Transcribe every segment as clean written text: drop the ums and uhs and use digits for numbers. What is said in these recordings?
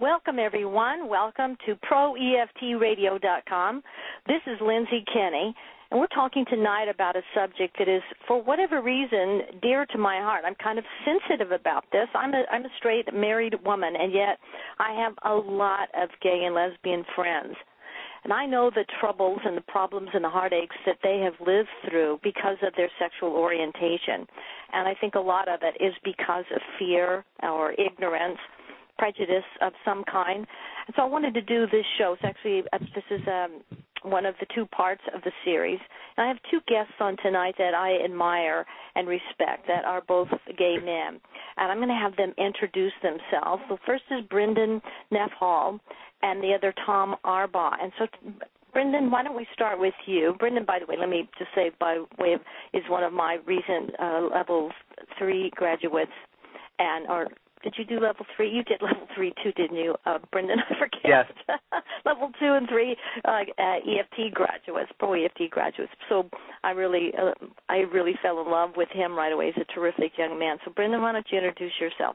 Welcome, everyone. Welcome to ProEFTRadio.com. This is Lindsay Kenny, and we're talking tonight about a subject that is, for whatever reason, dear to my heart. I'm kind of sensitive about this. I'm a straight married woman, and yet I have a lot of gay and lesbian friends. And I know the troubles and the problems and the heartaches that they have lived through because of their sexual orientation. And I think a lot of it is because of fear or ignorance, prejudice of some kind. And so I wanted to do this show. It's actually, this is one of the two parts of the series. And I have two guests on tonight that I admire and respect that are both gay men. And I'm going to have them introduce themselves. The first is Brendan Neff Hall and the other Tom Arbaugh. And so, Brendan, why don't we start with you? Brendan, by the way, let me just say, by way of, is one of my recent level 3 graduates, or did you do level 3? You did level 3 too, didn't you, Brendan? I forget. Yes. Level 2 and 3 EFT graduates, pro EFT graduates. So I really fell in love with him right away. He's a terrific young man. So Brendan, why don't you introduce yourself?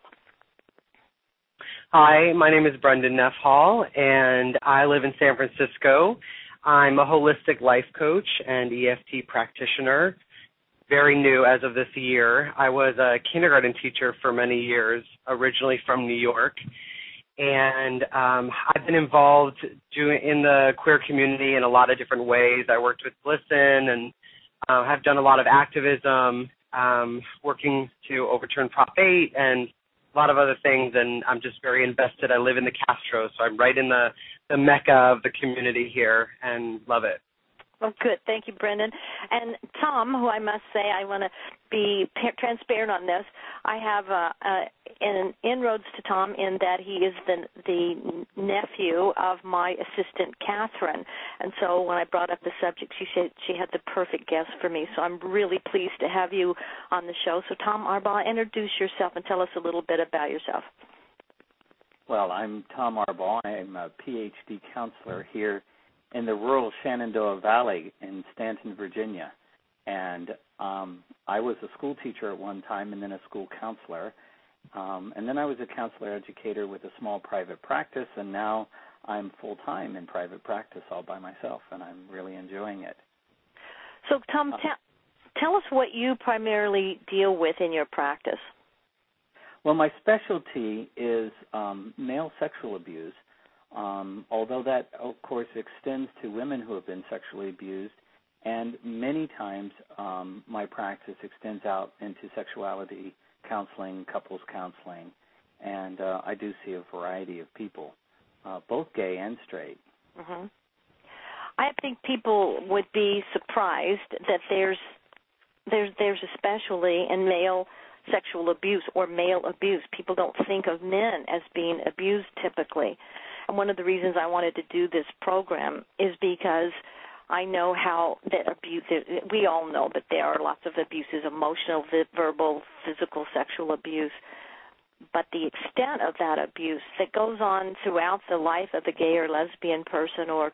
Hi, my name is Brendan Neff Hall, and I live in San Francisco. I'm a holistic life coach and EFT practitioner. Very new as of this year. I was a kindergarten teacher for many years, originally from New York, and I've been involved in the queer community in a lot of different ways. I worked with Listen and have done a lot of activism, working to overturn Prop 8 and a lot of other things, and I'm just very invested. I live in the Castro, so I'm right in the mecca of the community here and love it. Oh, good. Thank you, Brendan. And Tom, who I must say, I want to be transparent on this. I have an inroads to Tom in that he is the nephew of my assistant, Catherine. And so when I brought up the subject, she said she had the perfect guest for me. So I'm really pleased to have you on the show. So Tom Arbaugh, introduce yourself and tell us a little bit about yourself. Well, I'm Tom Arbaugh. I'm a PhD counselor here in the rural Shenandoah Valley in Stanton, Virginia. And I was a school teacher at one time and then a school counselor. And then I was a counselor educator with a small private practice, and now I'm full-time in private practice all by myself, and I'm really enjoying it. So, Tom, tell us what you primarily deal with in your practice. Well, my specialty is male sexual abuse. Although that, of course, extends to women who have been sexually abused, and many times my practice extends out into sexuality counseling, couples counseling, and I do see a variety of people, both gay and straight. Mm-hmm. I think people would be surprised that there's especially in male sexual abuse or male abuse. People don't think of men as being abused typically. And one of the reasons I wanted to do this program is because I know how that abuse, we all know that there are lots of abuses, emotional, verbal, physical, sexual abuse. But the extent of that abuse that goes on throughout the life of a gay or lesbian person or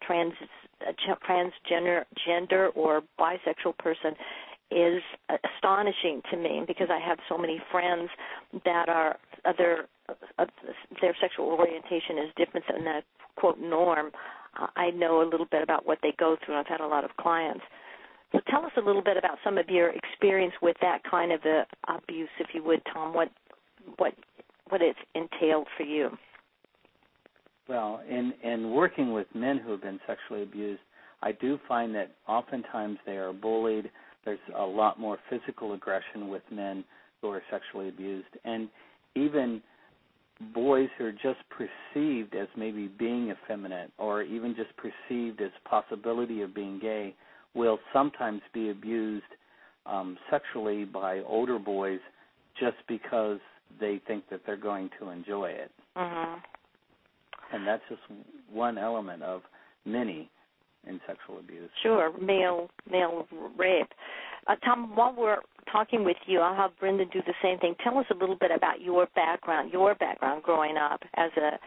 transgender or bisexual person is astonishing to me, because I have so many friends that are their sexual orientation is different than the quote norm. I know a little bit about what they go through. I've had a lot of clients. So tell us a little bit about some of your experience with that kind of abuse, if you would, Tom. What it's entailed for you. Well, in working with men who have been sexually abused, I do find that oftentimes they are bullied. There's a lot more physical aggression with men who are sexually abused. And even boys who are just perceived as maybe being effeminate or even just perceived as possibility of being gay will sometimes be abused sexually by older boys just because they think that they're going to enjoy it. Mm-hmm. And that's just one element of many in sexual abuse. Sure, male rape. Tom, while we're talking with you, I'll have Brendan do the same thing. Tell us a little bit about your background growing up as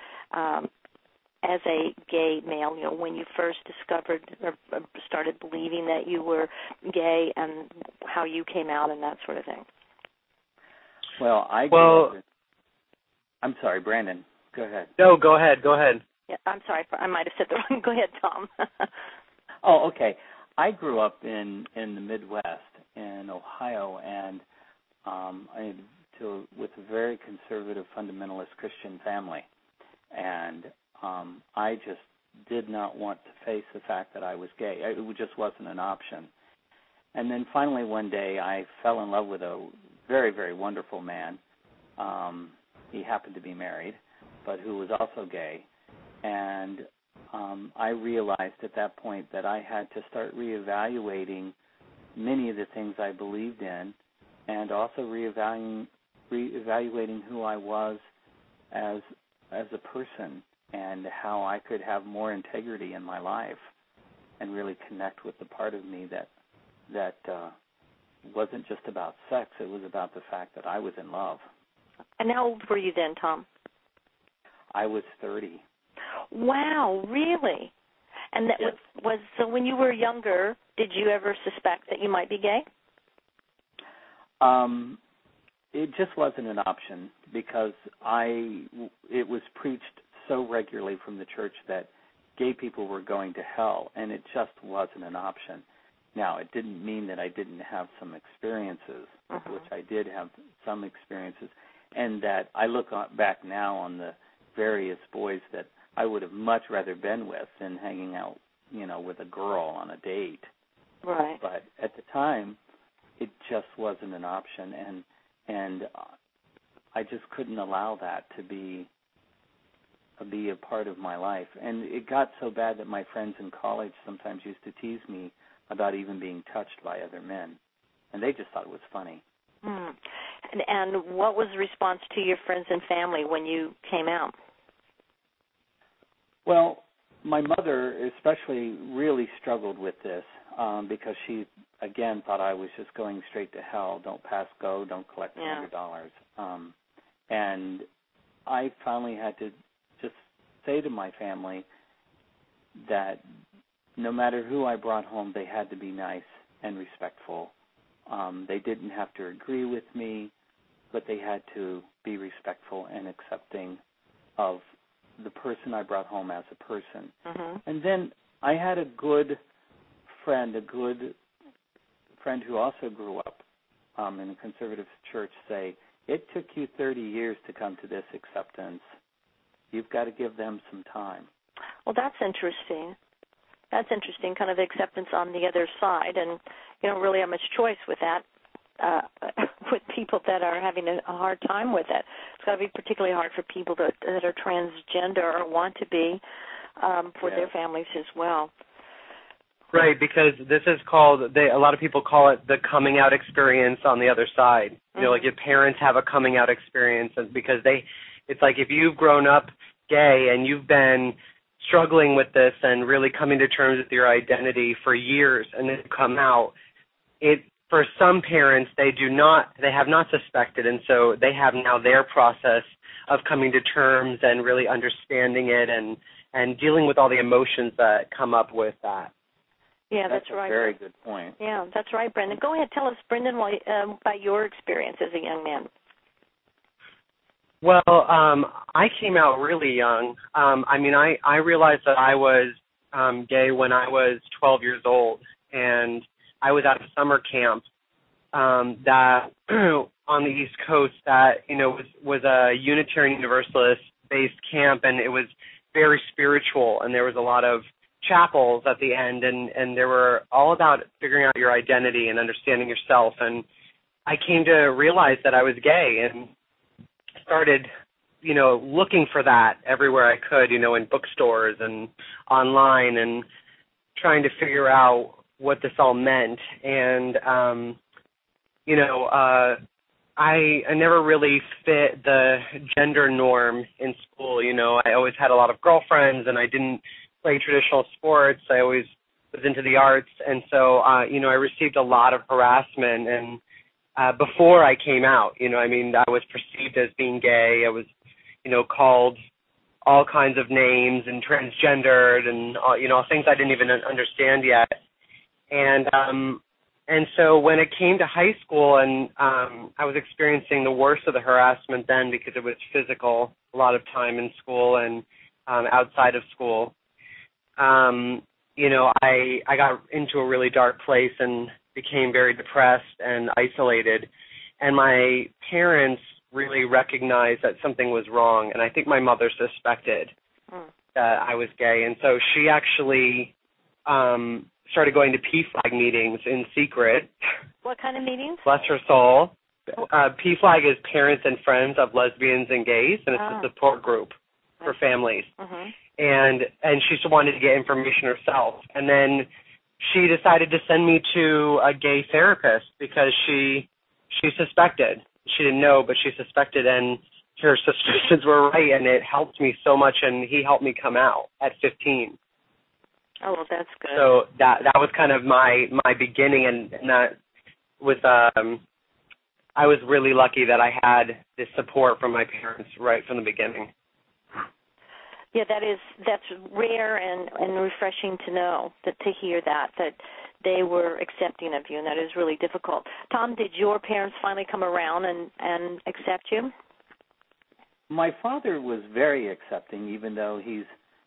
a gay male. You know, when you first discovered or started believing that you were gay, and how you came out and that sort of thing. Well, I'm sorry, Brandon. Go ahead. No, go ahead. Yeah, I'm sorry. I might have said the wrong. Go ahead, Tom. Oh, okay. I grew up in the Midwest in Ohio, and with a very conservative fundamentalist Christian family, and I just did not want to face the fact that I was gay. It just wasn't an option. And then finally one day I fell in love with a very, very wonderful man. He happened to be married, but who was also gay. And I realized at that point that I had to start reevaluating many of the things I believed in, and also reevaluating who I was as a person, and how I could have more integrity in my life and really connect with the part of me that wasn't just about sex. It was about the fact that I was in love. And how old were you then, Tom? I was 30. Wow, really? And that Yes. was so when you were younger, did you ever suspect that you might be gay? It just wasn't an option because it was preached so regularly from the church that gay people were going to hell, and it just wasn't an option. Now, it didn't mean that I didn't have some experiences, which I did have some experiences, and that I look back now on the various boys that I would have much rather been with than hanging out, with a girl on a date. Right. But at the time, it just wasn't an option, and I just couldn't allow that to be a part of my life. And it got so bad that my friends in college sometimes used to tease me about even being touched by other men, and they just thought it was funny. And what was the response to your friends and family when you came out? Well, my mother especially really struggled with this because she, again, thought I was just going straight to hell. Don't pass go, don't collect $200. And I finally had to just say to my family that no matter who I brought home, they had to be nice and respectful. They didn't have to agree with me, but they had to be respectful and accepting of the person I brought home as a person. And then I had a good friend who also grew up in a conservative church say, it took you 30 years to come to this acceptance. You've got to give them some time. Well, that's interesting. That's interesting, kind of acceptance on the other side, and you don't really have much choice with that, with people that are having a hard time with it. It's got to be particularly hard for people that are transgender or want to be for their families as well. Right, because this is called, a lot of people call it the coming out experience on the other side. Like your parents have a coming out experience because it's like if you've grown up gay and you've been struggling with this and really coming to terms with your identity for years and then come out, for some parents, they have not suspected, and so they have now their process of coming to terms and really understanding it and dealing with all the emotions that come up with that. Yeah, that's right. That's a very good point. Yeah, that's right, Brendan. Go ahead, tell us, Brendan, about your experience as a young man. Well, I came out really young. I realized that I was gay when I was 12 years old, and I was at a summer camp that on the East Coast that was a Unitarian Universalist-based camp, and it was very spiritual, and there was a lot of chapels at the end, and they were all about figuring out your identity and understanding yourself. And I came to realize that I was gay and started, looking for that everywhere I could, in bookstores and online and trying to figure out what this all meant. And, I never really fit the gender norm in school. I always had a lot of girlfriends, and I didn't play traditional sports. I always was into the arts. And so, I received a lot of harassment. And before I came out, I was perceived as being gay. I was, called all kinds of names and transgendered and, things I didn't even understand yet. And And so when it came to high school, and I was experiencing the worst of the harassment then because it was physical a lot of time in school and outside of school, you know, I got into a really dark place and became very depressed and isolated. And my parents really recognized that something was wrong, and I think my mother suspected that I was gay. And so she actually started going to PFLAG meetings in secret. What kind of meetings? Bless her soul. PFLAG is Parents and Friends of Lesbians and Gays, and it's a support group for families. And she just wanted to get information herself. And then she decided to send me to a gay therapist because she suspected. She didn't know, but she suspected, and her suspicions were right, and it helped me so much, and he helped me come out at 15. Oh, well, that's good. So that was kind of my beginning, and that was I was really lucky that I had this support from my parents right from the beginning. Yeah, that's rare and refreshing to know, to hear that they were accepting of you, and that is really difficult. Tom, did your parents finally come around and accept you? My father was very accepting, even though he's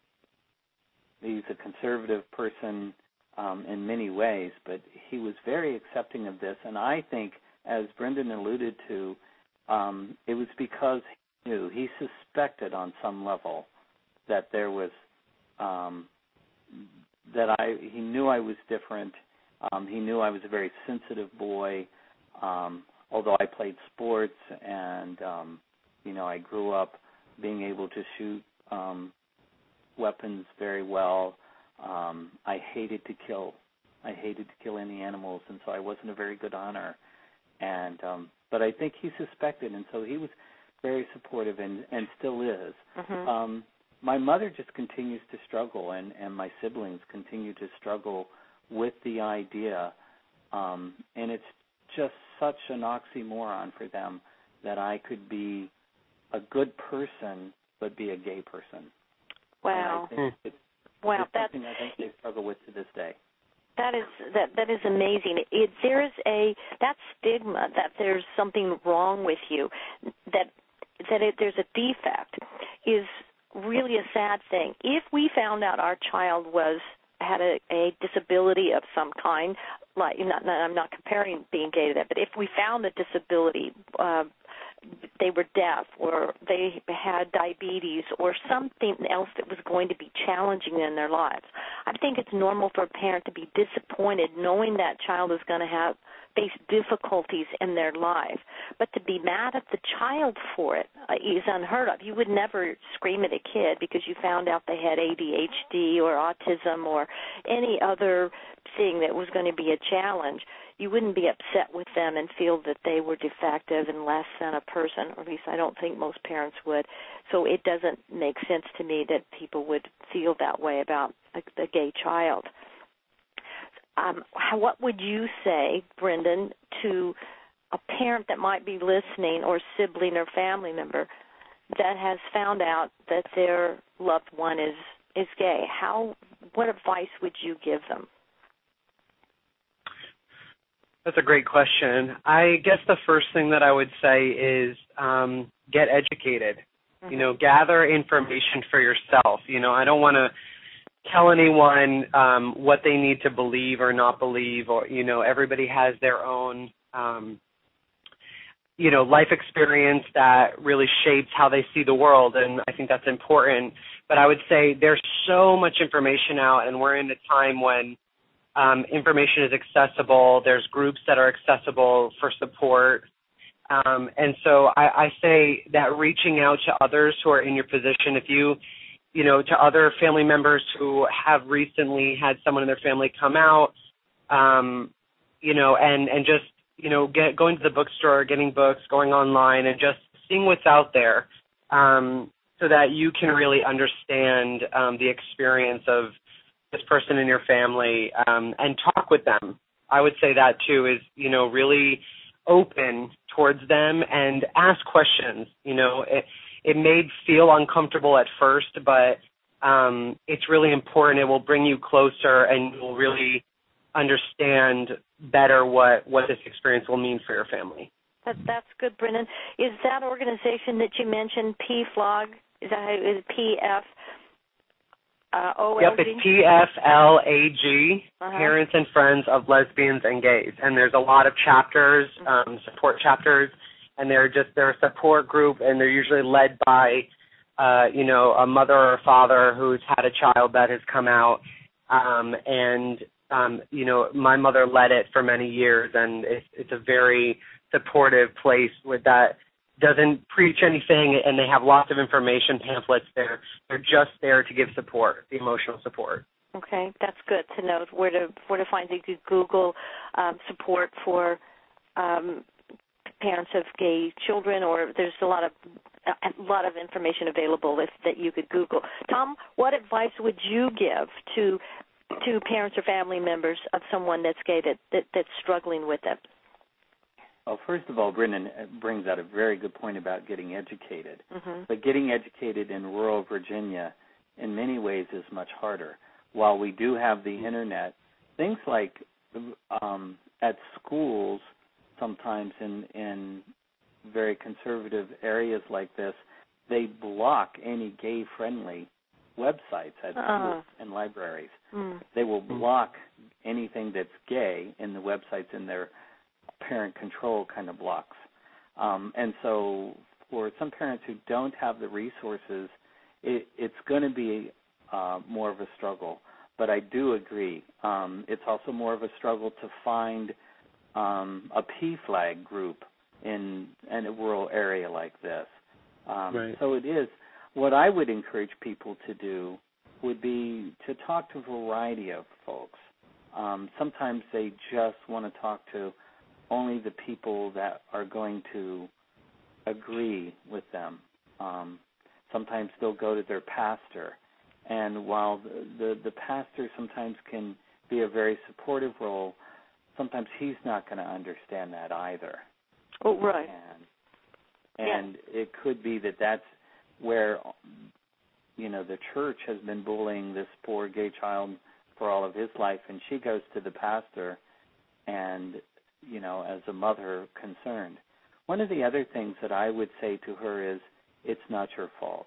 a conservative person in many ways, but he was very accepting of this. And I think, as Brendan alluded to, it was because he suspected on some level that there was he knew I was different. He knew I was a very sensitive boy, although I played sports and I grew up being able to shoot weapons very well. I hated to kill any animals, and so I wasn't a very good hunter. And but I think he suspected, and so he was very supportive and still is. My mother just continues to struggle, and my siblings continue to struggle with the idea, and it's just such an oxymoron for them that I could be a good person but be a gay person. Wow. It's something I think they struggle with to this day. That is amazing. That stigma that there's something wrong with you, that there's a defect, is really a sad thing. If we found out our child had a disability of some kind, like I'm not comparing being gay to that, but if we found a disability, they were deaf or they had diabetes or something else that was going to be challenging in their lives, I think it's normal for a parent to be disappointed knowing that child is going to face difficulties in their life. But to be mad at the child for it is unheard of. You would never scream at a kid because you found out they had ADHD or autism or any other thing that was going to be a challenge. You wouldn't be upset with them and feel that they were defective and less than a person, or at least I don't think most parents would. So it doesn't make sense to me that people would feel that way about a gay child. What would you say, Brendan, to a parent that might be listening or sibling or family member that has found out that their loved one is gay? What advice would you give them? That's a great question. I guess the first thing that I would say is get educated. Gather information for yourself. I don't want to tell anyone what they need to believe or not believe, or everybody has their own life experience that really shapes how they see the world, and I think that's important. But I would say there's so much information out, and we're in a time when information is accessible. There's groups that are accessible for support. And so I say that reaching out to others who are in your position, if to other family members who have recently had someone in their family come out, and just, going to the bookstore, getting books, going online, and just seeing what's out there so that you can really understand the experience of this person in your family, and talk with them. I would say that too is, really open towards them and ask questions. It may feel uncomfortable at first, but it's really important. It will bring you closer, and you'll really understand, better what this experience will mean for your family. That's good, Brendan. Is that organization that you mentioned, PFLOG, is that how it is, PFLOG? Yep, it's PFLAG, Parents and Friends of Lesbians and Gays. And there's a lot of chapters, support chapters, and they're a support group, and they're usually led by, a mother or a father who's had a child that has come out. My mother led it for many years, and it's a very supportive place with that doesn't preach anything, and they have lots of information pamphlets there. They're just there to give support, the emotional support. Okay, that's good to know where to find. You could Google support for parents of gay children, or there's a lot of information available that you could Google. Tom, what advice would you give to parents or family members of someone that's gay that's struggling with it? Well, first of all, Brendan brings out a very good point about getting educated. Mm-hmm. But getting educated in rural Virginia in many ways is much harder. While we do have the Internet, things like at schools, sometimes in very conservative areas like this, they block any gay-friendly websites at schools and libraries. They will block anything that's gay in the websites in their parent control kind of blocks. And so for some parents who don't have the resources, it's going to be more of a struggle. But I do agree. It's also more of a struggle to find a PFLAG group in a rural area like this. Right. So it is. What I would encourage people to do would be to talk to a variety of folks. Sometimes they just want to talk to only the people that are going to agree with them. Sometimes they'll go to their pastor. And while the pastor sometimes can be a very supportive role, sometimes he's not going to understand that either. Oh, right. And it could be that that's where, the church has been bullying this poor gay child for all of his life, and she goes to the pastor and, as a mother concerned. One of the other things that I would say to her is, it's not your fault.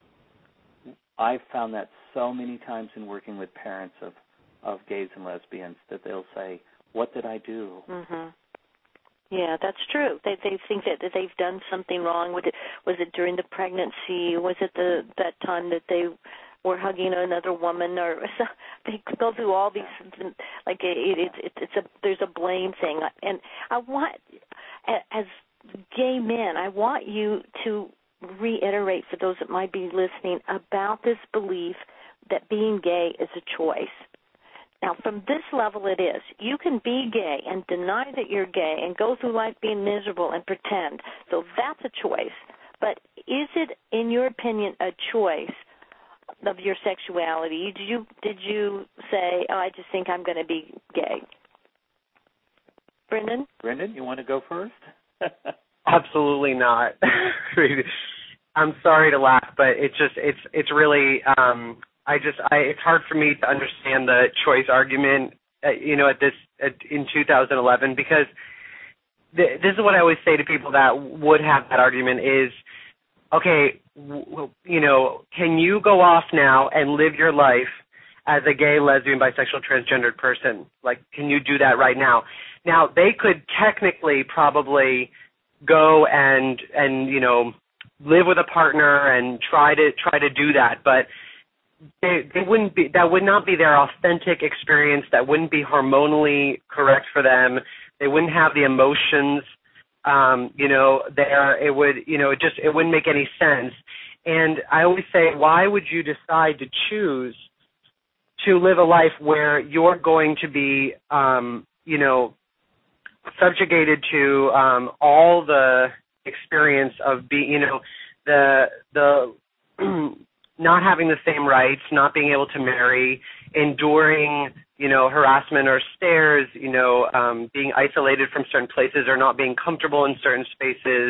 I've found that so many times in working with parents of gays and lesbians that they'll say, what did I do? Mm-hmm. Yeah, that's true. They think that they've done something wrong. Was it during the pregnancy? Was it that time that they were hugging another woman? Or they go through all these, like there's a blame thing. And I want, as gay men, I want you to reiterate for those that might be listening about this belief that being gay is a choice. Now, from this level it is. You can be gay and deny that you're gay and go through life being miserable and pretend. So that's a choice. But is it, in your opinion, a choice of your sexuality? Did you say, I just think I'm going to be gay? Brendan? Brendan, you want to go first? Absolutely not. I'm sorry to laugh, but it's really it's hard for me to understand the choice argument, in 2011, because this is what I always say to people that would have that argument is, okay, can you go off now and live your life as a gay, lesbian, bisexual, transgendered person? Like, can you do that right now? Now, they could technically probably go and live with a partner and try to do that, but they wouldn't be. That would not be their authentic experience. That wouldn't be hormonally correct for them. They wouldn't have the emotions. It wouldn't make any sense. And I always say, why would you decide to choose to live a life where you're going to be, subjugated to all the experience of being, the not having the same rights, not being able to marry, enduring, harassment or stares, being isolated from certain places or not being comfortable in certain spaces,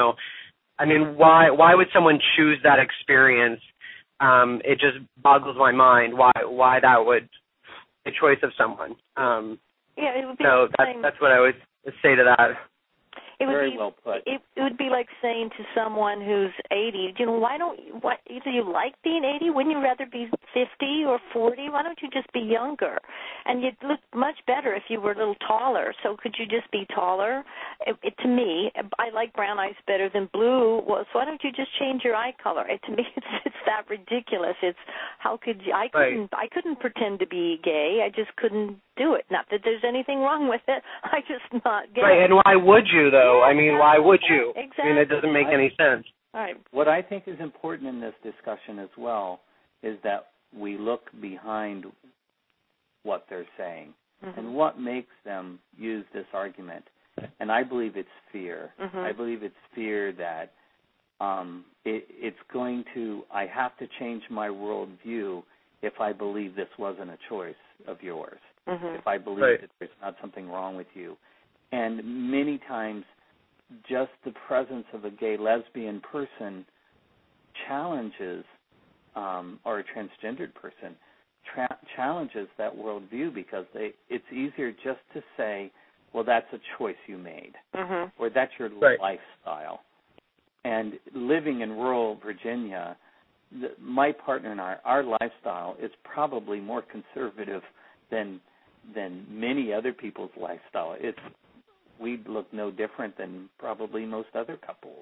why would someone choose that experience? It just boggles my mind why that would be a choice of someone. Yeah, it would be So that's what I would say to that. Very well put. It would be like saying to someone who's 80, either you like being 80, wouldn't you rather be 50 or 40? Why don't you just be younger? And you'd look much better if you were a little taller. So could you just be taller? To me, I like brown eyes better than blue. Well, so why don't you just change your eye color? To me, it's that ridiculous. It's how could you? I couldn't pretend to be gay. I just couldn't do it. Not that there's anything wrong with it. I just not gay. Right, and why would you though? I mean, why would you? Exactly. I mean, it doesn't make any sense. All right. What I think is important in this discussion as well is that we look behind what they're saying and what makes them use this argument. And I believe it's fear. I believe it's fear that it's going to, I have to change my worldview if I believe this wasn't a choice of yours, if I believe that there's not something wrong with you. And many times, just the presence of a gay lesbian person challenges, or a transgendered person, challenges that worldview because it's easier just to say, well, that's a choice you made, or that's your lifestyle. And living in rural Virginia, my partner and our lifestyle is probably more conservative than many other people's lifestyle. We look no different than probably most other couples,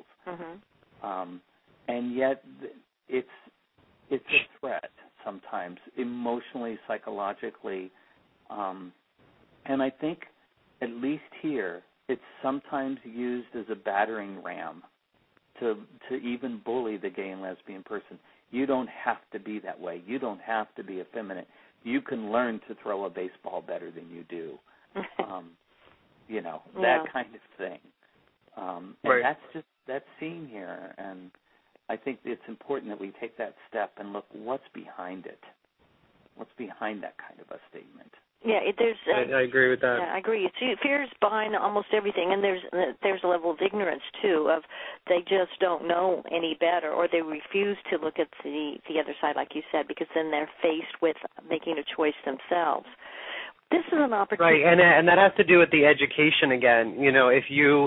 and yet it's a threat sometimes, emotionally, psychologically, and I think at least here it's sometimes used as a battering ram to even bully the gay and lesbian person. You don't have to be that way. You don't have to be effeminate. You can learn to throw a baseball better than you do. That kind of thing. And that's seen here. And I think it's important that we take that step and look what's behind it. What's behind that kind of a statement? Yeah, I agree with that. Yeah, I agree. Fear is behind almost everything, and there's a level of ignorance too. Of they just don't know any better, or they refuse to look at the other side, like you said, because then they're faced with making a choice themselves. This is an opportunity, right? And that has to do with the education again. If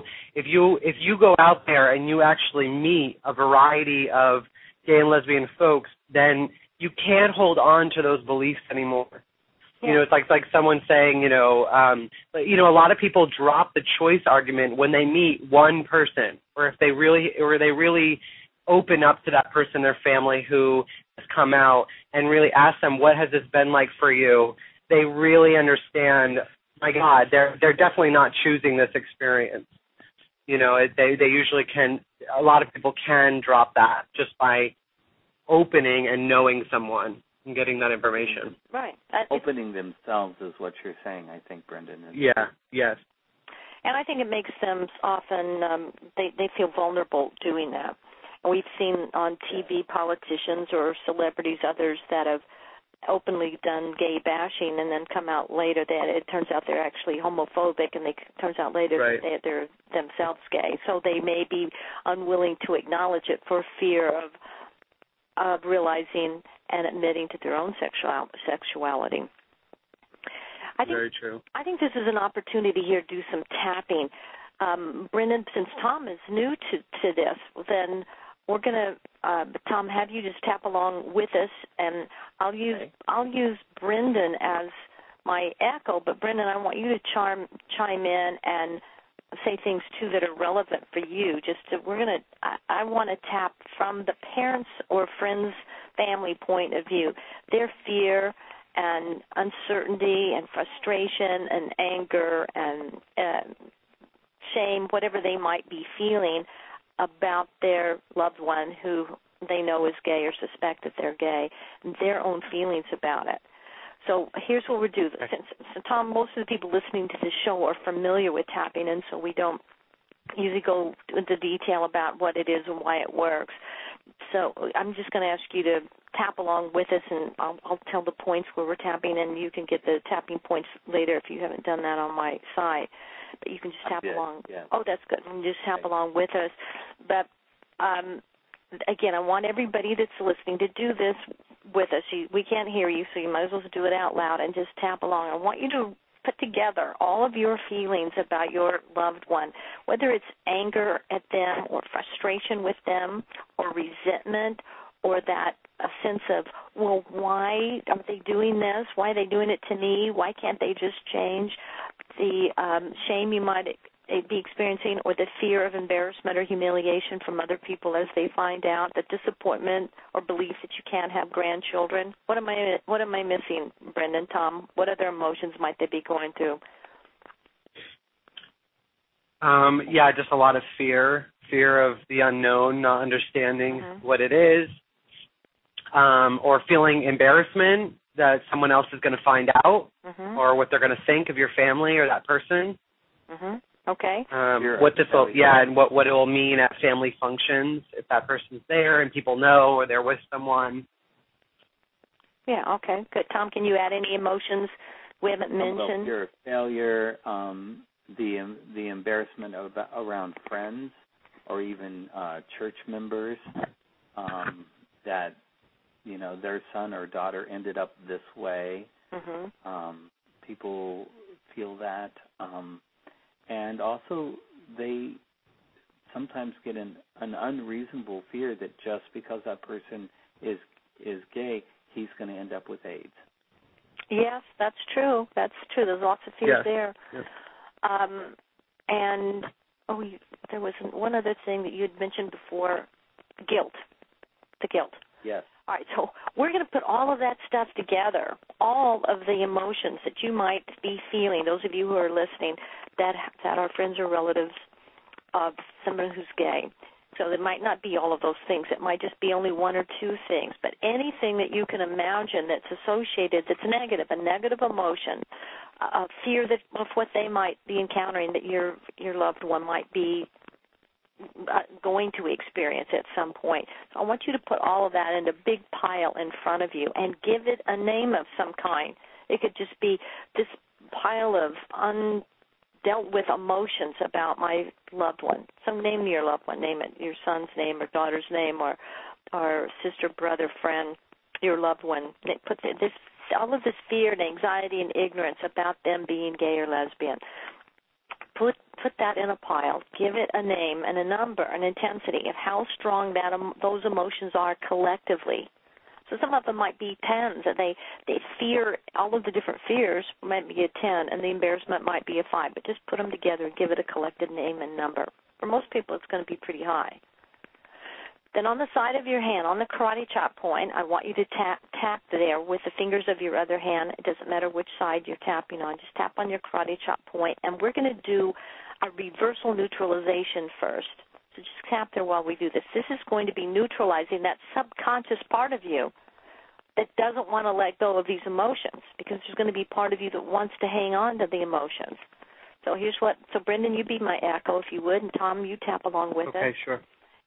you go out there and you actually meet a variety of gay and lesbian folks, then you can't hold on to those beliefs anymore. Yeah. It's like someone saying, a lot of people drop the choice argument when they meet one person, or if they really open up to that person, their family who has come out, and really ask them, what has this been like for you? They really understand, my God, they're definitely not choosing this experience. They usually can, a lot of people can drop that just by opening and knowing someone and getting that information. Right. Opening themselves is what you're saying, I think, Brendan. Yes. And I think it makes them often, they feel vulnerable doing that. And we've seen on TV politicians or celebrities, others that have openly done gay bashing and then come out later that it turns out they're actually homophobic, and it turns out later that they're themselves gay. So they may be unwilling to acknowledge it for fear of realizing and admitting to their own sexuality. Very true. I think this is an opportunity here to do some tapping. Brendan, since Tom is new to this, then we're going to, Tom, have you just tap along with us, and I'll use Brendan as my echo, but Brendan, I want you to chime in and say things too that are relevant for you. I want to tap from the parents or friends, family point of view, their fear and uncertainty and frustration and anger and shame, whatever they might be feeling about their loved one who they know is gay or suspect that they're gay, and their own feelings about it. So here's what we'll do. Since Tom, most of the people listening to this show are familiar with tapping, and so we don't usually go into detail about what it is and why it works. So I'm just going to ask you to tap along with us, and I'll tell the points where we're tapping, and you can get the tapping points later if you haven't done that on my site. But you can just tap along. Yeah. Oh, that's good. You can just tap along with us. But, again, I want everybody that's listening to do this with us. We can't hear you, so you might as well do it out loud and just tap along. I want you to put together all of your feelings about your loved one, whether it's anger at them or frustration with them or resentment or that a sense of, well, why are they doing this? Why are they doing it to me? Why can't they just change? The shame you might be experiencing, or the fear of embarrassment or humiliation from other people as they find out, the disappointment or belief that you can't have grandchildren. What am I missing, Brendan, Tom? What other emotions might they be going through? Yeah, just a lot of fear of the unknown, not understanding what it is, or feeling embarrassment that someone else is going to find out, or what they're going to think of your family or that person. Okay. What this will, and what it will mean at family functions if that person's there and people know or they're with someone. Yeah. Okay. Good. Tom, can you add any emotions we haven't mentioned? Fear of failure, the embarrassment around friends or even church members, that their son or daughter ended up this way. People feel that. And also, they sometimes get an unreasonable fear that just because that person is gay, he's going to end up with AIDS. Yes, that's true. That's true. There's lots of fears there. Yes. And there was one other thing that you had mentioned before, guilt. The guilt. Yes. All right, so we're going to put all of that stuff together, all of the emotions that you might be feeling, those of you who are listening, that are friends or relatives of someone who's gay. So it might not be all of those things. It might just be only one or two things. But anything that you can imagine that's associated, that's negative, a negative emotion, a fear of what they might be encountering, that your loved one might be going to experience at some point. So I want you to put all of that in a big pile in front of you and give it a name of some kind. It could just be this pile of undealt with emotions about my loved one. So name your loved one. Name it, your son's name or daughter's name or sister, brother, friend, your loved one. Put all of this fear and anxiety and ignorance about them being gay or lesbian. Put that in a pile. Give it a name and a number, an intensity of how strong those emotions are collectively. So some of them might be 10s, and they fear all of the different fears might be a 10, and the embarrassment might be a 5. But just put them together and give it a collective name and number. For most people, it's going to be pretty high. Then on the side of your hand, on the karate chop point, I want you to tap there with the fingers of your other hand. It doesn't matter which side you're tapping on. Just tap on your karate chop point, and we're going to do a reversal neutralization first. So just tap there while we do this. This is going to be neutralizing that subconscious part of you that doesn't want to let go of these emotions, because there's going to be part of you that wants to hang on to the emotions. So Brendan, you be my echo if you would, and Tom, you tap along with it. Okay, sure.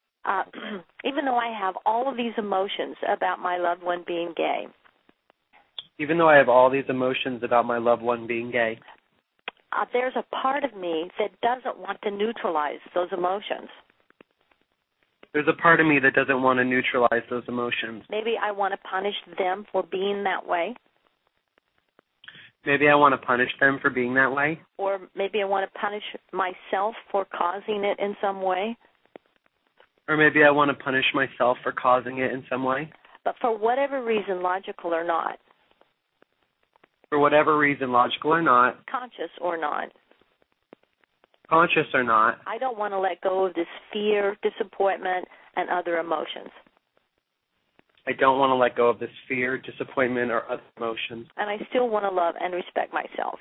Even though I have all of these emotions about my loved one being gay. Even though I have all these emotions about my loved one being gay. There's a part of me that doesn't want to neutralize those emotions. There's a part of me that doesn't want to neutralize those emotions. Maybe I want to punish them for being that way. Maybe I want to punish them for being that way. Or maybe I want to punish myself for causing it in some way. Or maybe I want to punish myself for causing it in some way. But for whatever reason, logical or not. For whatever reason, logical or not. Conscious or not. Conscious or not. I don't want to let go of this fear, disappointment, and other emotions. I don't want to let go of this fear, disappointment, or other emotions. And I still want to love and respect myself.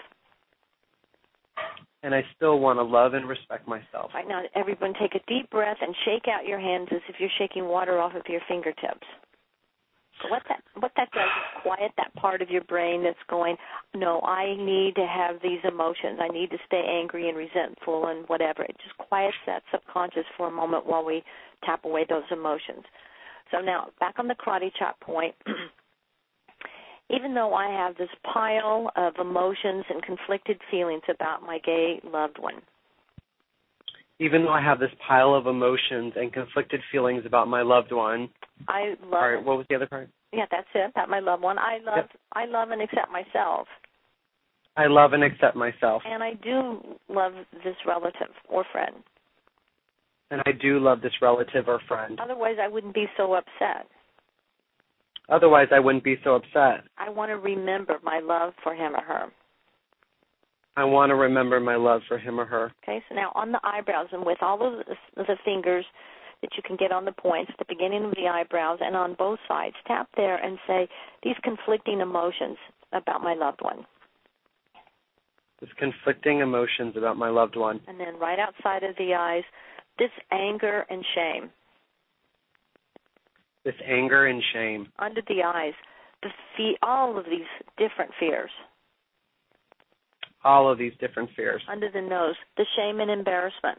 And I still want to love and respect myself. Right now, everyone take a deep breath and shake out your hands as if you're shaking water off of your fingertips. So what that does is quiet that part of your brain that's going, no, I need to have these emotions. I need to stay angry and resentful and whatever. It just quiets that subconscious for a moment while we tap away those emotions. So now, back on the karate chop point, even though I have this pile of emotions and conflicted feelings about my gay loved one. Even though I have this pile of emotions and conflicted feelings about my loved one. I love. All right, what was the other part? Yeah, that's it. About my loved one. I love and accept myself. I love and accept myself. And I do love this relative or friend. And I do love this relative or friend. Otherwise, I wouldn't be so upset. Otherwise, I wouldn't be so upset. I want to remember my love for him or her. I want to remember my love for him or her. Okay, so now on the eyebrows, and with all of the fingers that you can get on the points at the beginning of the eyebrows and on both sides, tap there and say these conflicting emotions about my loved one. These conflicting emotions about my loved one. And then right outside of the eyes, this anger and shame. This anger and shame. Under the eyes, all of these different fears. All of these different fears. Under the nose, the shame and embarrassment.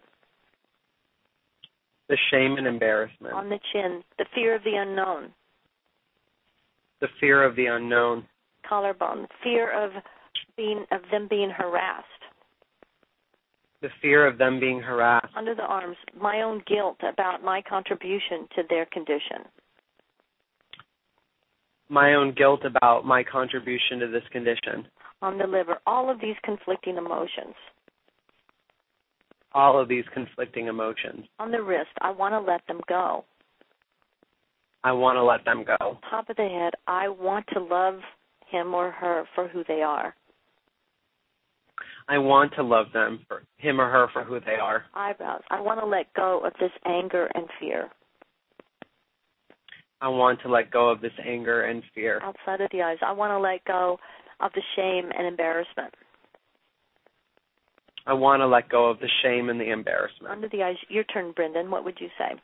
The shame and embarrassment. On the chin, the fear of the unknown. The fear of the unknown. Collarbone, fear of them being harassed. The fear of them being harassed. Under the arms, my own guilt about my contribution to their condition. My own guilt about my contribution to this condition. On the liver, all of these conflicting emotions. All of these conflicting emotions. On the wrist, I want to let them go. I want to let them go. Top of the head, I want to love him or her for who they are. I want to love them, for him or her, for who they are. Eyebrows, I want to let go of this anger and fear. I want to let go of this anger and fear. Outside of the eyes, I want to let go of the shame and embarrassment. I want to let go of the shame and the embarrassment. Under the eyes, your turn, Brendan. What would you say?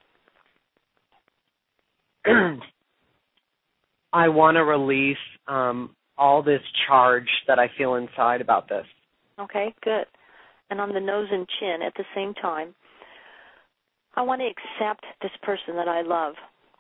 I want to release all this charge that I feel inside about this. Okay, good. And on the nose and chin at the same time, I want to accept this person that I love.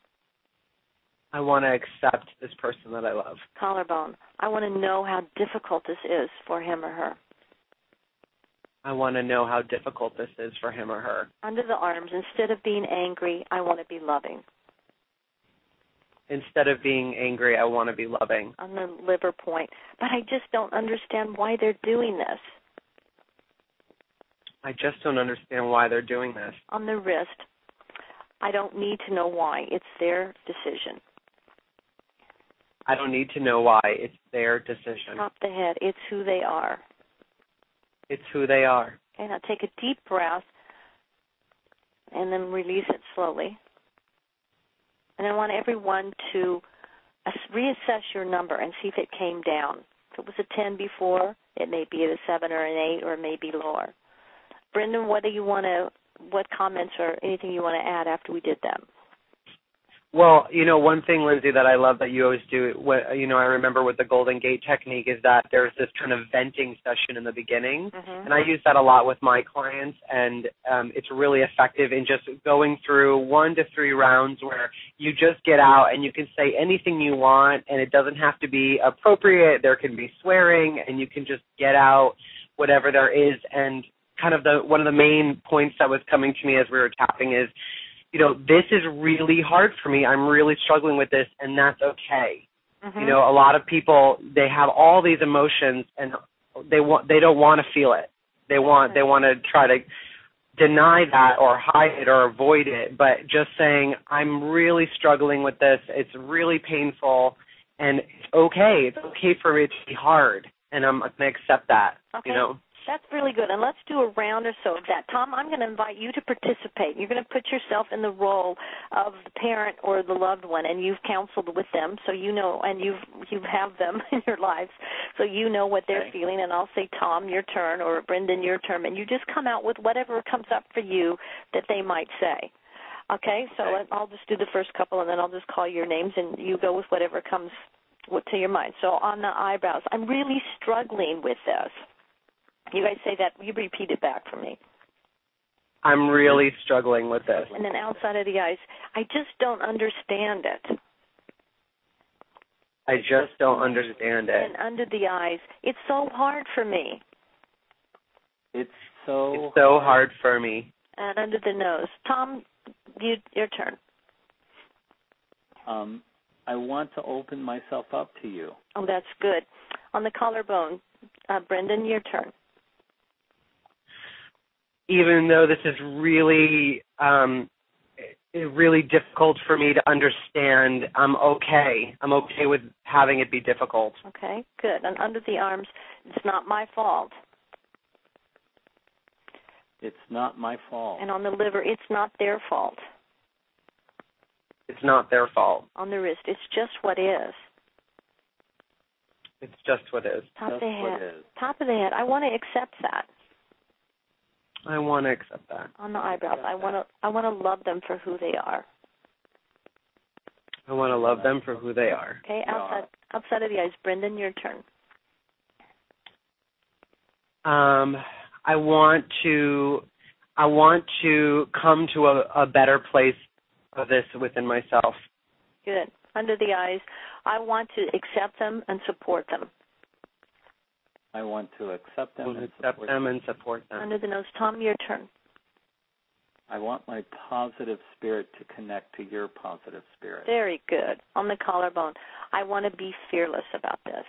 I want to accept this person that I love. Collarbone, I want to know how difficult this is for him or her. I want to know how difficult this is for him or her. Under the arms, instead of being angry, I want to be loving. Instead of being angry, I want to be loving. On the liver point, but I just don't understand why they're doing this. I just don't understand why they're doing this. On the wrist, I don't need to know why. It's their decision. I don't need to know why. It's their decision. Top the head, it's who they are. It's who they are. Okay, now take a deep breath and then release it slowly. And I want everyone to reassess your number and see if it came down. If it was a 10 before, it may be at a 7 or an 8 or it may be lower. Brendan, what comments or anything you want to add after we did that? Well, one thing, Lindsay, that I love that you always do, I remember with the Golden Gate technique is that there's this kind of venting session in the beginning, and I use that a lot with my clients, and it's really effective in just going through 1 to 3 rounds where you just get out and you can say anything you want, and it doesn't have to be appropriate. There can be swearing, and you can just get out whatever there is. And kind of one of the main points that was coming to me as we were tapping is, this is really hard for me. I'm really struggling with this, and that's okay. A lot of people, they have all these emotions, and they don't want to feel it. They want to try to deny that or hide it or avoid it. But just saying, I'm really struggling with this. It's really painful, and it's okay. It's okay for it to be hard, and I'm going to accept that. Okay. That's really good. And let's do a round or so of that. Tom, I'm going to invite you to participate. You're going to put yourself in the role of the parent or the loved one, and you've counseled with them, so you know, and you have them in your lives, so you know what they're feeling. And I'll say, Tom, your turn, or Brendan, your turn, and you just come out with whatever comes up for you that they might say. Okay? So I'll just do the first couple, and then I'll just call your names, and you go with whatever comes to your mind. So on the eyebrows, I'm really struggling with this. You guys say that. You repeat it back for me. I'm really struggling with this. And then outside of the eyes, I just don't understand it. I just don't understand it. And under the eyes, it's so hard for me. It's so hard for me. And under the nose. Tom, your turn. I want to open myself up to you. Oh, that's good. On the collarbone, Brendan, your turn. Even though this is really really difficult for me to understand, I'm okay. I'm okay with having it be difficult. Okay, good. And under the arms, it's not my fault. It's not my fault. And on the liver, it's not their fault. It's not their fault. On the wrist, it's just what is. It's just what is. Top of the head. Top of the head. I want to accept that. I want to accept that. On the eyebrows, I want to love them for who they are. I want to love them for who they are. Okay, outside of the eyes, Brendan, your turn. I want to come to a better place of this within myself. Good. Under the eyes, I want to accept them and support them. I want to accept them and support them. Under the nose, Tom, your turn. I want my positive spirit to connect to your positive spirit. Very good. On the collarbone, I want to be fearless about this.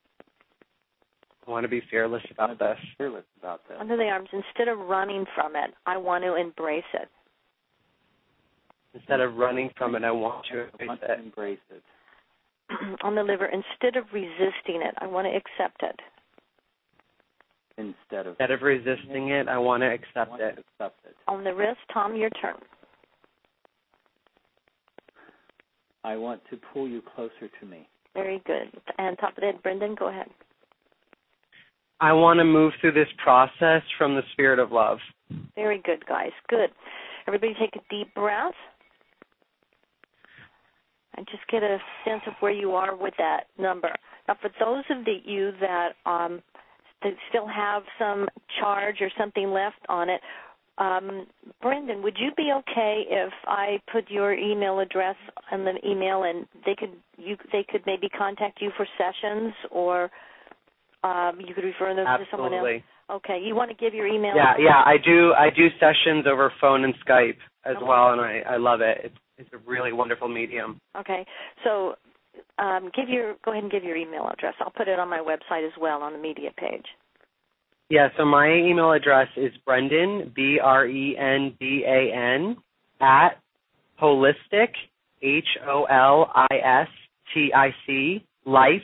I want to be fearless about this. Under the arms, instead of running from it, I want to embrace it. Instead of running from it, I want to embrace it. On the liver, instead of resisting it, I want to accept it. Instead of resisting it, I want to accept it. On the wrist, Tom, your turn. I want to pull you closer to me. Very good. And top of the head, Brendan, go ahead. I want to move through this process from the spirit of love. Very good, guys. Good. Everybody take a deep breath. And just get a sense of where you are with that number. Now, for those of you that still have some charge or something left on it, Brendan, would you be okay if I put your email address in the email and they could maybe contact you for sessions, or you could refer them to someone else? Okay, you want to give your email? Yeah, I do sessions over phone and Skype as well, and I love it. It's a really wonderful medium. Okay, so go ahead and give your email address. I'll put it on my website as well on the media page. Yeah, so my email address is Brendan, BRENDAN, at holistic, HOLISTIC, life,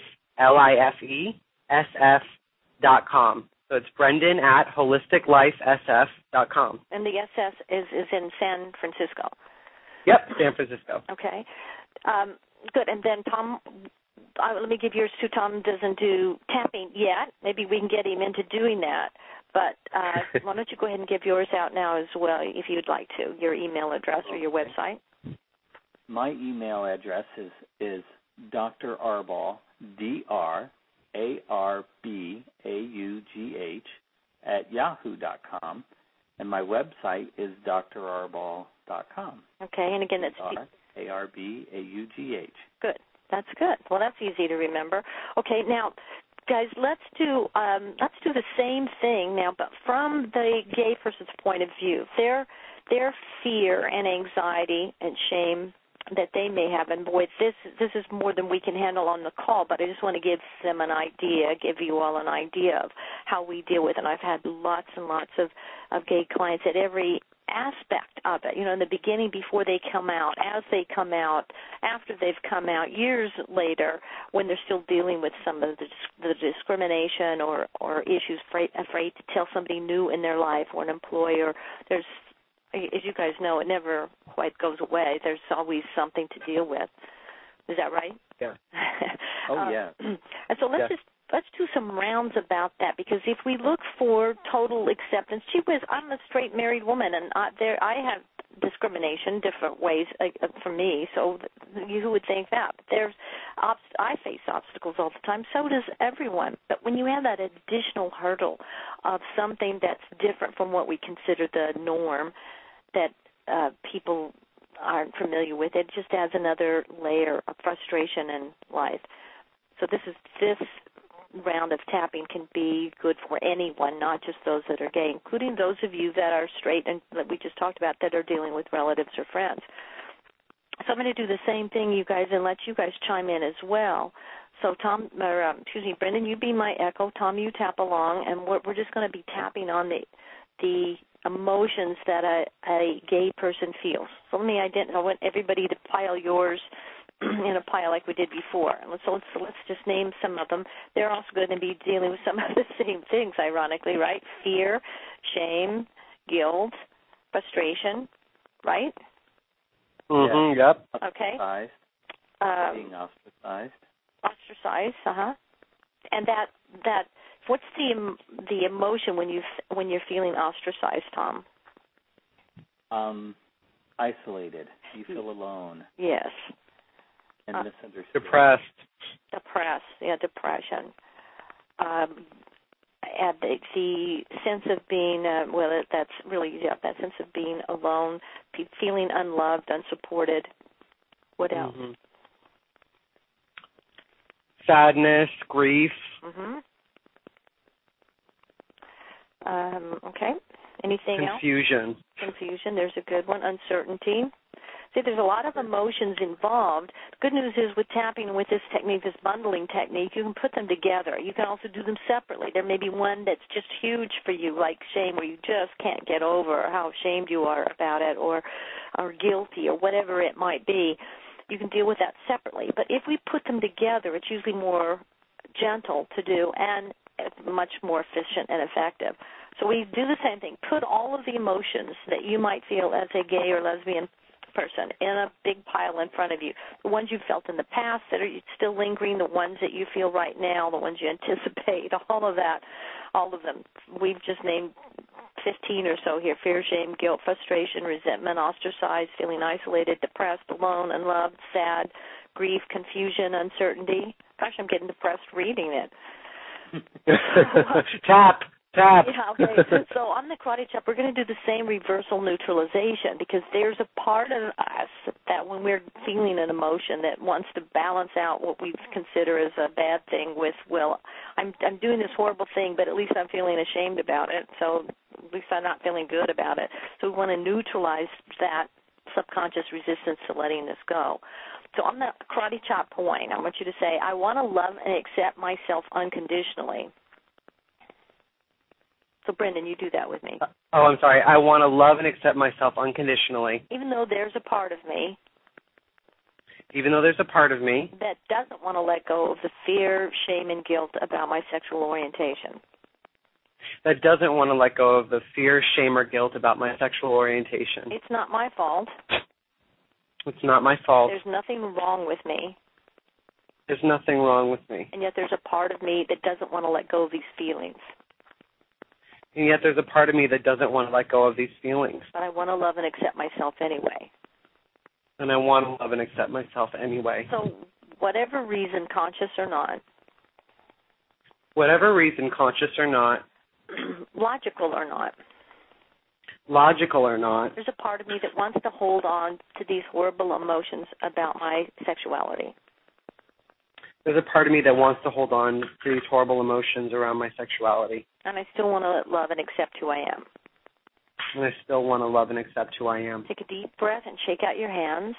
LIFESF.com. So it's Brendan at holisticlifesf.com. And the SS is in San Francisco. Yep, San Francisco. Okay. Good. And then Tom, let me give yours to Tom. Doesn't do tapping yet. Maybe we can get him into doing that. But why don't you go ahead and give yours out now as well, if you'd like to, your email address or your website. My email address is Dr. Arbaughh, DRARBAUGH, @yahoo.com. And my website is drarbaughh.com. Okay, and again, that's ARBAUGH. Good. That's good. Well, that's easy to remember. Okay, now, guys, let's do the same thing now, but from the gay person's point of view. Their fear and anxiety and shame that they may have, and boy, this is more than we can handle on the call, but I just want to give them an idea, give you all an idea of how we deal with it. And I've had lots and lots of gay clients at every aspect of it, in the beginning, before they come out, as they come out, after they've come out, years later, when they're still dealing with some of the discrimination or issues, afraid to tell somebody new in their life or an employer. There's, as you guys know, it never quite goes away. There's always something to deal with. Is that right? Yeah. Oh, yeah. And so let's do some rounds about that, because if we look for total acceptance, gee whiz, I'm a straight married woman, and I have discrimination different ways for me, so who would think that? But I face obstacles all the time, so does everyone. But when you have that additional hurdle of something that's different from what we consider the norm, that people aren't familiar with, it just adds another layer of frustration in life. So this round of tapping can be good for anyone, not just those that are gay, including those of you that are straight and that we just talked about that are dealing with relatives or friends. So I'm going to do the same thing, you guys, and let you guys chime in as well. So Brendan, you be my echo. Tom, you tap along, and we're just going to be tapping on the emotions that a gay person feels. So let me I want everybody to pile yours in a pile like we did before. And let's just name some of them. They're also going to be dealing with some of the same things, ironically, right? Fear, shame, guilt, frustration, right? Mm-hmm. Yep. Okay. Being ostracized. Ostracized. And that what's the emotion when you're feeling ostracized, Tom? Isolated. You feel alone. Yes. And misunderstood. Depressed. Yeah, depression. And the sense of being, that sense of being alone, feeling unloved, unsupported. What else? Mm-hmm. Sadness, grief. Mm-hmm. Okay. Anything else? Confusion. There's a good one. Uncertainty. See, there's a lot of emotions involved. Good news is with tapping, with this technique, this bundling technique, you can put them together. You can also do them separately. There may be one that's just huge for you, like shame, where you just can't get over how ashamed you are about it, or guilty, or whatever it might be. You can deal with that separately. But if we put them together, it's usually more gentle to do and much more efficient and effective. So we do the same thing. Put all of the emotions that you might feel as a gay or lesbian person in a big pile in front of you. The ones you felt in the past that are still lingering, the ones that you feel right now, the ones you anticipate, all of that, all of them. We've just named 15 or so here: fear, shame, guilt, frustration, resentment, ostracized, feeling isolated, depressed, alone, unloved, sad, grief, confusion, uncertainty. Gosh, I'm getting depressed reading it. Tap. Yeah, okay. So on the karate chop, we're going to do the same reversal neutralization, because there's a part of us that when we're feeling an emotion that wants to balance out what we consider as a bad thing with, well, I'm doing this horrible thing, but at least I'm feeling ashamed about it, so at least I'm not feeling good about it. So we want to neutralize that subconscious resistance to letting this go. So on the karate chop point, I want you to say, I want to love and accept myself unconditionally. So, Brendan, you do that with me. Oh, I'm sorry. I want to love and accept myself unconditionally. Even though there's a part of me. Even though there's a part of me. That doesn't want to let go of the fear, shame, and guilt about my sexual orientation. That doesn't want to let go of the fear, shame, or guilt about my sexual orientation. It's not my fault. It's not my fault. There's nothing wrong with me. There's nothing wrong with me. And yet there's a part of me that doesn't want to let go of these feelings. And yet there's a part of me that doesn't want to let go of these feelings. But I want to love and accept myself anyway. And I want to love and accept myself anyway. So whatever reason, conscious or not. Whatever reason, conscious or not. Logical or not. Logical or not. There's a part of me that wants to hold on to these horrible emotions about my sexuality. There's a part of me that wants to hold on to these horrible emotions around my sexuality. And I still want to love and accept who I am. And I still want to love and accept who I am. Take a deep breath and shake out your hands.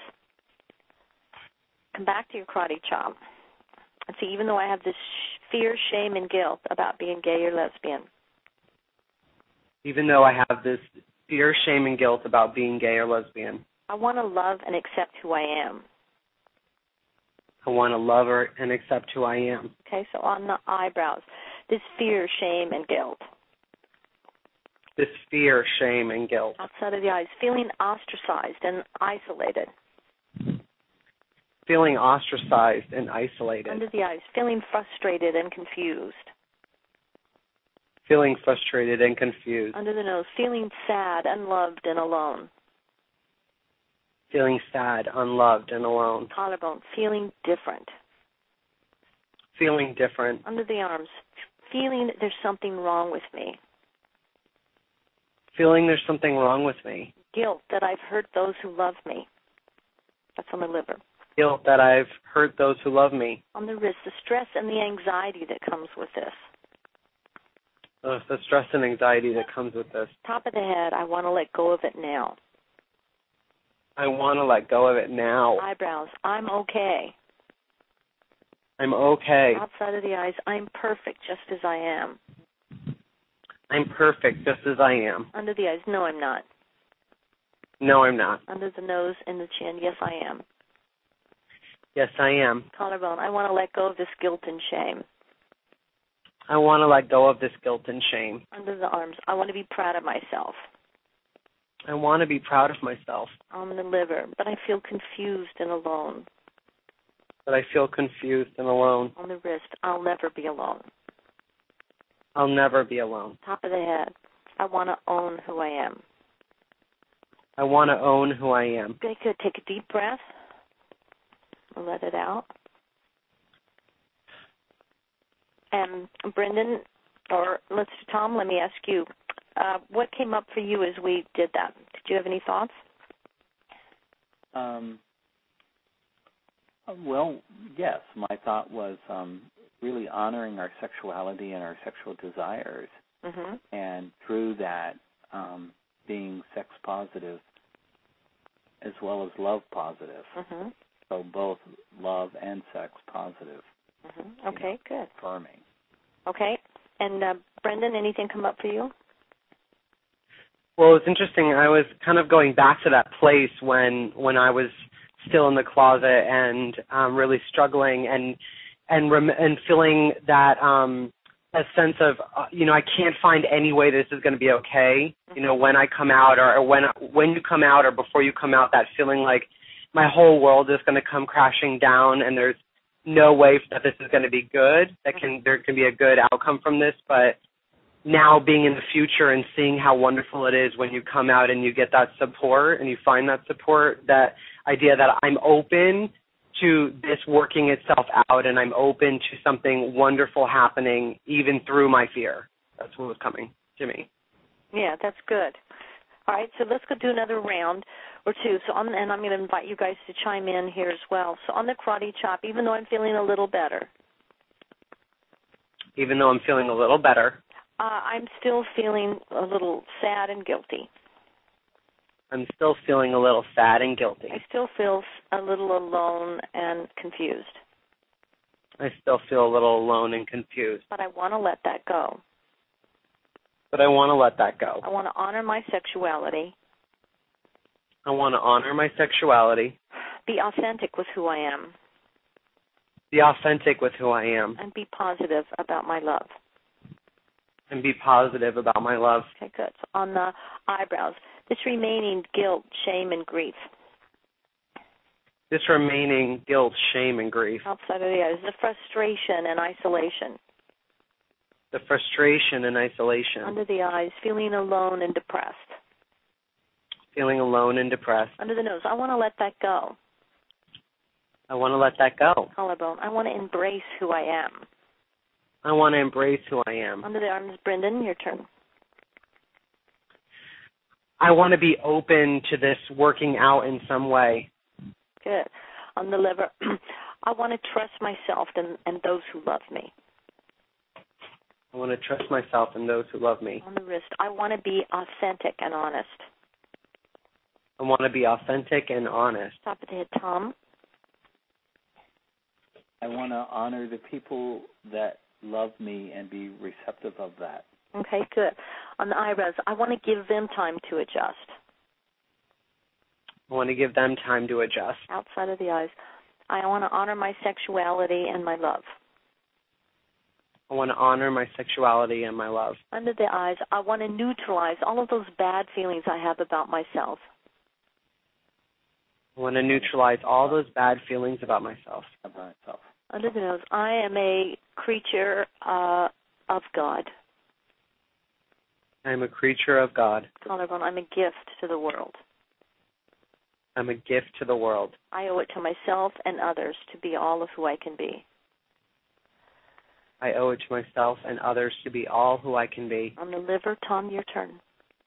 Come back to your karate chop. And see, even though I have this fear, shame, and guilt about being gay or lesbian. Even though I have this fear, shame, and guilt about being gay or lesbian. I want to love and accept who I am. I want to love her and accept who I am. Okay, so on the eyebrows, this fear, shame, and guilt. This fear, shame, and guilt. Outside of the eyes, feeling ostracized and isolated. Feeling ostracized and isolated. Under the eyes, feeling frustrated and confused. Feeling frustrated and confused. Under the nose, feeling sad, unloved, and alone. Feeling sad, unloved, and alone. Collarbone, feeling different. Feeling different. Under the arms, feeling there's something wrong with me. Feeling there's something wrong with me. Guilt that I've hurt those who love me. That's on the liver. Guilt that I've hurt those who love me. On the wrist, the stress and the anxiety that comes with this. The stress and anxiety that comes with this. Top of the head, I want to let go of it now. I want to let go of it now. Eyebrows, I'm okay. I'm okay. Outside of the eyes, I'm perfect just as I am. I'm perfect just as I am. Under the eyes, no, I'm not. No, I'm not. Under the nose and the chin, yes, I am. Yes, I am. Collarbone, I want to let go of this guilt and shame. I want to let go of this guilt and shame. Under the arms, I want to be proud of myself. I want to be proud of myself. On the liver, but I feel confused and alone. But I feel confused and alone. On the wrist, I'll never be alone. I'll never be alone. Top of the head, I want to own who I am. I want to own who I am. Okay, good. Take a deep breath. Let it out. And Brendan, or let's Tom, let me ask you, what came up for you as we did that? Did you have any thoughts? Well, yes. My thought was really honoring our sexuality and our sexual desires, and through that being sex positive as well as love positive. So both love and sex positive. Okay, good. Affirming. Okay. And Brendan, anything come up for you? Well, it's interesting. I was kind of going back to that place when I was still in the closet and really struggling and feeling that a sense of I can't find any way this is going to be okay. When I come out or when you come out or before you come out, that feeling like my whole world is going to come crashing down and there's no way that this is going to be good. There can be a good outcome from this, but now being in the future and seeing how wonderful it is when you come out and you get that support and you find that support, that idea that I'm open to this working itself out and I'm open to something wonderful happening even through my fear. That's what was coming to me. Yeah, that's good. All right, so let's go do another round or two. And I'm going to invite you guys to chime in here as well. So on the karate chop, even though I'm feeling a little better. Even though I'm feeling a little better. I'm still feeling a little sad and guilty. I'm still feeling a little sad and guilty. I still feel a little alone and confused. I still feel a little alone and confused. But I want to let that go. But I want to let that go. I want to honor my sexuality. I want to honor my sexuality. Be authentic with who I am. Be authentic with who I am. And be positive about my love. And be positive about my love. Okay, good. So on the eyebrows, this remaining guilt, shame, and grief. This remaining guilt, shame, and grief. Outside of the eyes, the frustration and isolation. The frustration and isolation. Under the eyes, feeling alone and depressed. Feeling alone and depressed. Under the nose, I want to let that go. I want to let that go. Collarbone, I want to embrace who I am. I want to embrace who I am. Under the arms, Brendan, your turn. I want to be open to this working out in some way. Good. On the liver, I want to trust myself and those who love me. I want to trust myself and those who love me. On the wrist, I want to be authentic and honest. I want to be authentic and honest. Top of the head, Tom. I want to honor the people that love me and be receptive of that. Okay, good. On the eyebrows, I want to give them time to adjust. I want to give them time to adjust. Outside of the eyes, I want to honor my sexuality and my love. I want to honor my sexuality and my love. Under the eyes, I want to neutralize all of those bad feelings I have about myself. I want to neutralize all those bad feelings about myself. Under the nose, I am a creature of God. I am a creature of God. Collarbone, I'm a gift to the world. I'm a gift to the world. I owe it to myself and others to be all of who I can be. I owe it to myself and others to be all who I can be. On the liver, Tom, your turn.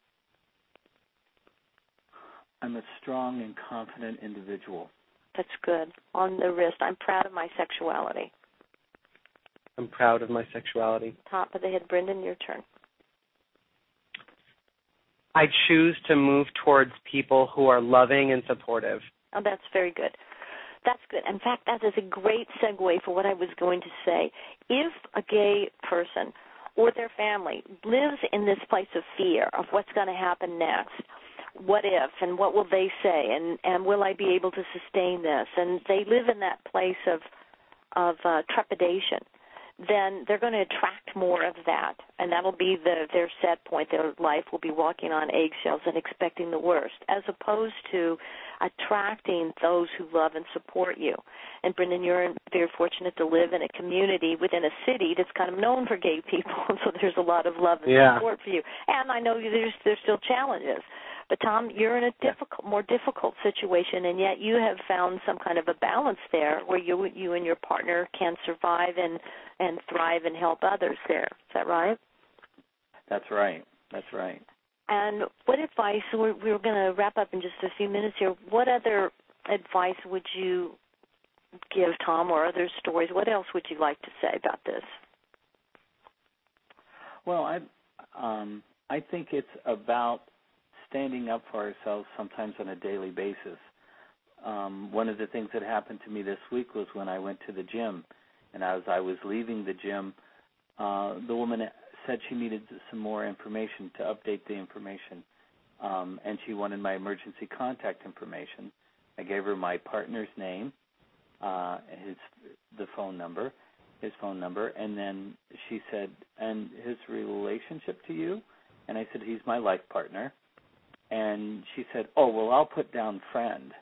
I'm a strong and confident individual. That's good. On the wrist, I'm proud of my sexuality. I'm proud of my sexuality. Top of the head, Brendan, your turn. I choose to move towards people who are loving and supportive. Oh, that's very good. That's good. In fact, that is a great segue for what I was going to say. If a gay person or their family lives in this place of fear of what's going to happen next, what if, and what will they say, and will I be able to sustain this, and they live in that place of trepidation, then they're going to attract more of that, and that'll be their set point. Their life will be walking on eggshells and expecting the worst, as opposed to attracting those who love and support you. And Brendan, you're very fortunate to live in a community within a city that's kind of known for gay people, so there's a lot of love and support for you. And I know there's still challenges. But Tom, you're in a more difficult situation, and yet you have found some kind of a balance there where you and your partner can survive and thrive and help others there. Is that right? That's right. That's right. And what advice, we're going to wrap up in just a few minutes here, what other advice would you give, Tom, or other stories? What else would you like to say about this? Well, I think it's about standing up for ourselves sometimes on a daily basis. One of the things that happened to me this week was when I went to the gym, and as I was leaving the gym, the woman said she needed some more information to update the information, and she wanted my emergency contact information. I gave her my partner's name, his phone number, and then she said, and his relationship to you? And I said, he's my life partner. And she said, oh, well, I'll put down friend.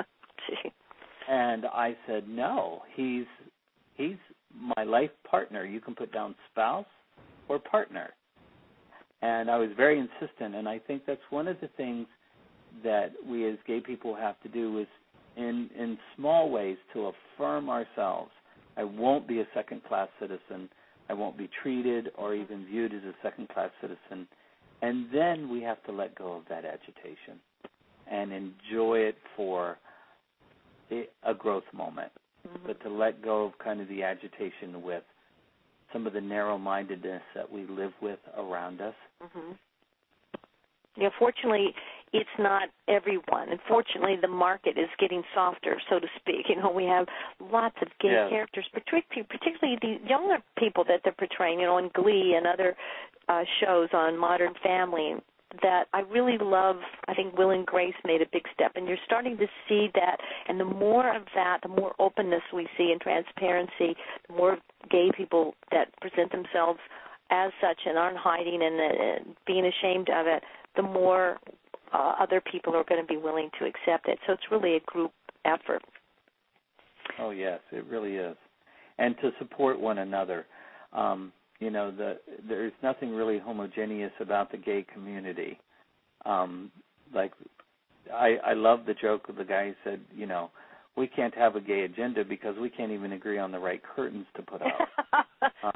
And I said, no, he's my life partner. You can put down spouse or partner. And I was very insistent, and I think that's one of the things that we as gay people have to do is in small ways to affirm ourselves. I won't be a second-class citizen. I won't be treated or even viewed as a second-class citizen. And then we have to let go of that agitation and enjoy it for a growth moment, but to let go of kind of the agitation with some of the narrow-mindedness that we live with around us. Yeah, fortunately, it's not everyone. And fortunately, the market is getting softer, so to speak. You know, we have lots of gay characters, particularly the younger people that they're portraying, you know, in Glee and other shows on Modern Family that I really love. I think Will and Grace made a big step, and you're starting to see that. And the more of that, the more openness we see and transparency, the more gay people that present themselves as such and aren't hiding and being ashamed of it, the more other people are going to be willing to accept it. So it's really a group effort. Oh, yes, it really is. And to support one another. You know, there's nothing really homogeneous about the gay community. Like, I love the joke of the guy who said, you know, we can't have a gay agenda because we can't even agree on the right curtains to put out.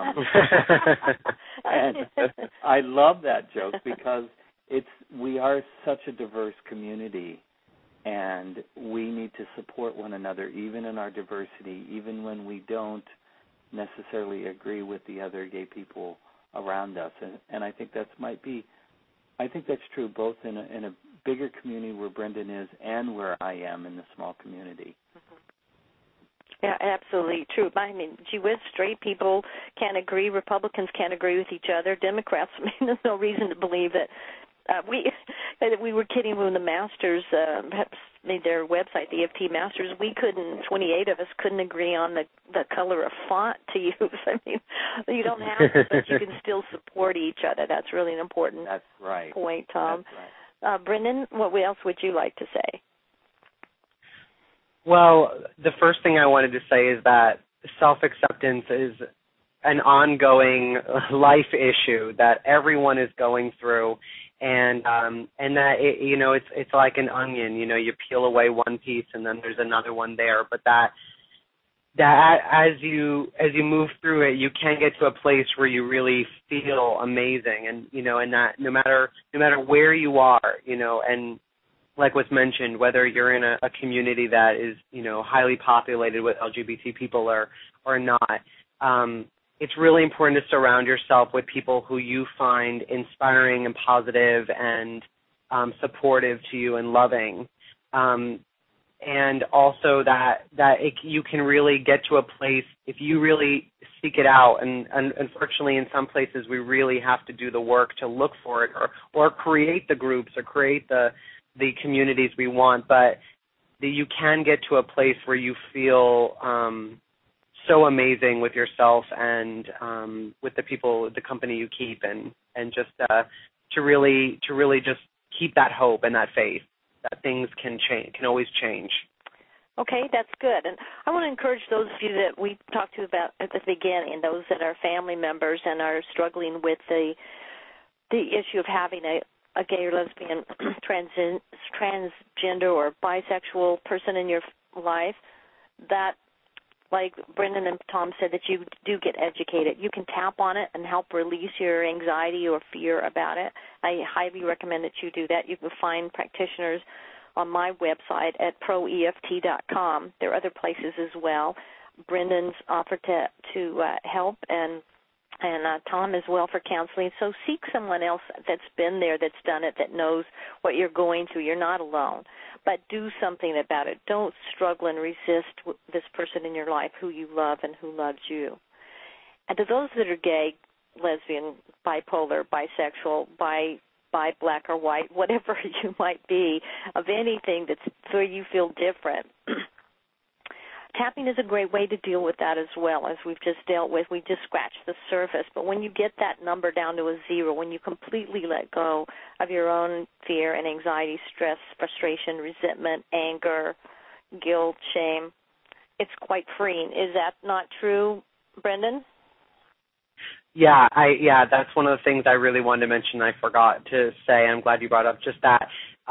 And I love that joke because we are such a diverse community, and we need to support one another even in our diversity, even when we don't necessarily agree with the other gay people around us. And I think that's true both in a bigger community where Brendan is and where I am in the small community. Yeah, absolutely true. I mean, gee whiz, straight people can't agree. Republicans can't agree with each other. Democrats, I mean, there's no reason to believe that we were kidding when the Masters made their website, the EFT Masters. 28 of us couldn't agree on the color of font to use. I mean, you don't have to, but you can still support each other. That's really an important point, Tom. That's right. Brendan, what else would you like to say? Well, the first thing I wanted to say is that self-acceptance is an ongoing life issue that everyone is going through, and that it's like an onion. You know, you peel away one piece and then there's another one there. But that as you move through it, you can get to a place where you really feel amazing, and and that no matter where you are, and like was mentioned, whether you're in a community that is, highly populated with LGBT people or not, it's really important to surround yourself with people who you find inspiring and positive and supportive to you and loving. And also that you can really get to a place if you really seek it out. And unfortunately, in some places, we really have to do the work to look for it or create the groups or create the communities we want. But you can get to a place where you feel so amazing with yourself and with the people, the company you keep, and just to really just keep that hope and that faith that things can change, can always change. Okay, that's good. And I want to encourage those of you that we talked to about at the beginning, those that are family members and are struggling with the issue of having a gay or lesbian, transgender or bisexual person in your life, that, like Brendan and Tom said, that you do get educated. You can tap on it and help release your anxiety or fear about it. I highly recommend that you do that. You can find practitioners on my website at proeft.com. There are other places as well. Brendan's offered to help, and Tom as well for counseling. So seek someone else that's been there, that's done it, that knows what you're going through. You're not alone. But do something about it. Don't struggle and resist this person in your life who you love and who loves you. And to those that are gay, lesbian, bipolar, bisexual, bi black or white, whatever you might be, of anything that's where you feel different, tapping is a great way to deal with that as well, as we've just dealt with. We just scratched the surface. But when you get that number down to a 0, when you completely let go of your own fear and anxiety, stress, frustration, resentment, anger, guilt, shame, it's quite freeing. Is that not true, Brendan? Yeah, that's one of the things I really wanted to mention. I forgot to say. I'm glad you brought up just that.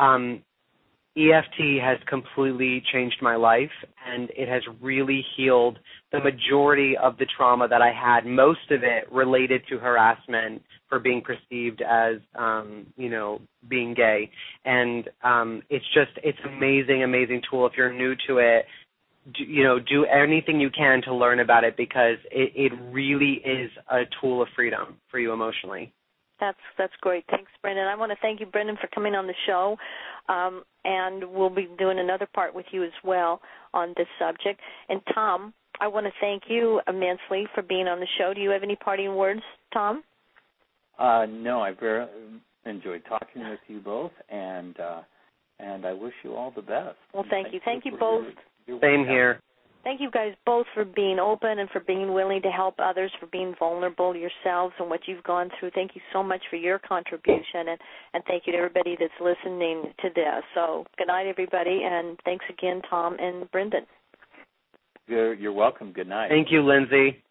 EFT has completely changed my life, and it has really healed the majority of the trauma that I had, most of it related to harassment for being perceived as, being gay. And it's amazing, amazing tool. If you're new to it, do anything you can to learn about it, because it really is a tool of freedom for you emotionally. That's great. Thanks, Brendan. I want to thank you, Brendan, for coming on the show, and we'll be doing another part with you as well on this subject. And, Tom, I want to thank you immensely for being on the show. Do you have any parting words, Tom? No, I very enjoyed talking with you both, and I wish you all the best. Well, thank you. Thank you both. Same here. Thank you guys both for being open and for being willing to help others, for being vulnerable yourselves and what you've gone through. Thank you so much for your contribution, and thank you to everybody that's listening to this. So good night, everybody, and thanks again, Tom and Brendan. You're welcome. Good night. Thank you, Lindsay.